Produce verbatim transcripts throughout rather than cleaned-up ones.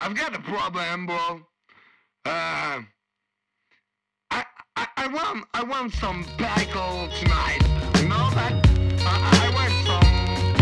I've got a problem, bro. Uh, I, I, I want, I want some pickle tonight. You know that? I, I want some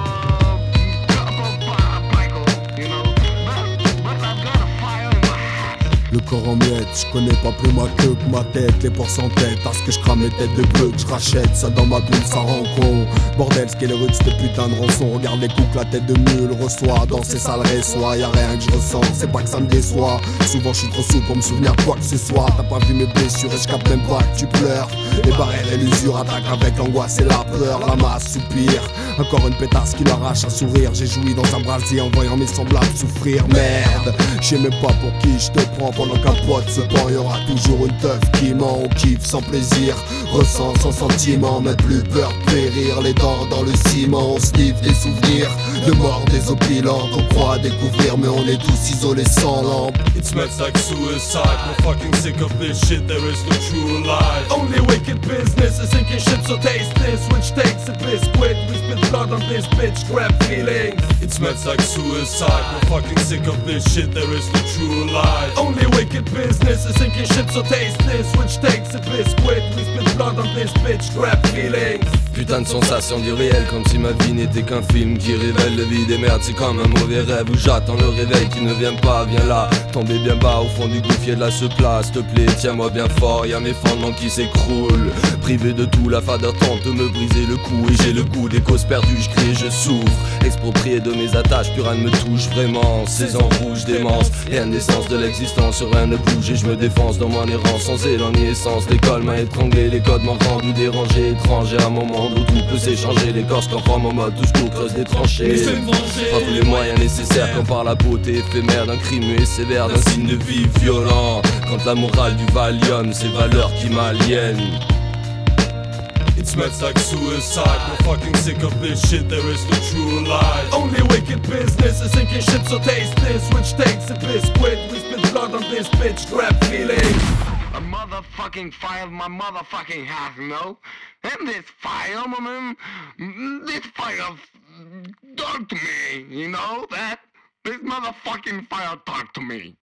pickle, couple of pickle, you know. But, but I've got a fire in my head. Le corps en miettes, je connais pas plus ma queue que ma tête. Les porcs en tête, parce que je crame les têtes de bleu que je rachète. Ça dans ma bulle, ça rend con. Bordel, ce qu'est le rude, cette putain de rançon. Regarde les coups que la tête de mule reçoit. Dans ces sales réçois, y'a rien que je ressens. C'est pas que ça me déçoit. Souvent je suis trop sous pour me souvenir de quoi que ce soit. T'as pas vu mes blessures et je capte même pas que tu pleures. Les barrières et l'usure attaquent avec l'angoisse et la peur. La masse soupire. Encore une pétasse qui l'arrache un sourire. J'ai joui dans un brasier en voyant mes semblables souffrir. Merde, je sais même pas pour qui je te prends. Pendant qu'un pote se pend, y'aura toujours une teuf qui ment. On kiffe sans plaisir, ressent sans sentiment. Mais plus peur de périr, les dents dans le ciment. On sniffe des souvenirs de mort désopilantes. On croit découvrir mais on est tous isolés sans lampe. It smells like suicide, we're fucking sick of this shit, there is no true life. Only wicked business is sinking shit, so taste this. Which takes a biscuit, we spit blood on this bitch, grab feelings. It smells like suicide, we're fucking sick of this shit, there is no true life. Only wicked business is sinking shit, so taste this. Which takes a biscuit, we spit blood on this bitch, grab feelings. Putain de sensation du réel, comme si ma vie n'était qu'un film qui révèle le vide et merde. C'est comme un mauvais rêve où j'attends le réveil qui ne vient pas. Viens là, tomber bien bas au fond du gouffre, de la se place. S'il te plaît, tiens-moi bien fort, y'a mes fondements qui s'écroulent. Privé de tout, la fadeur tente de me briser le cou. Et j'ai le goût des causes perdues, je crie et je souffre. Exproprié de mes attaches, plus rien ne me touche vraiment. Saison rouge, démence, rien d'essence de l'existence. Rien ne bouge et je me défonce dans mon errance. Sans élan ni essence, l'école m'a étranglé. Les codes m'ont rendu dérangé, étranger à mon monde où tout peut s'échanger. Les corps conformes au mode, tout ce coup creuse des tranchées. Prends tous les moyens nécessaires, comme par la beauté éphémère d'un crime et sévère, d'un signe de vie violent. Quand la morale du Valium, ces valeurs qui m'aliènent. It smells like suicide, we're fucking sick of this shit, there is no true life. Only wicked business is sinking shit, so taste this. Which takes a biscuit, we spit blood on this bitch, grab feelings. A motherfucking fire in my motherfucking house, you know? And this fire, man, this fire talk to me, you know that? This motherfucking fire talk to me.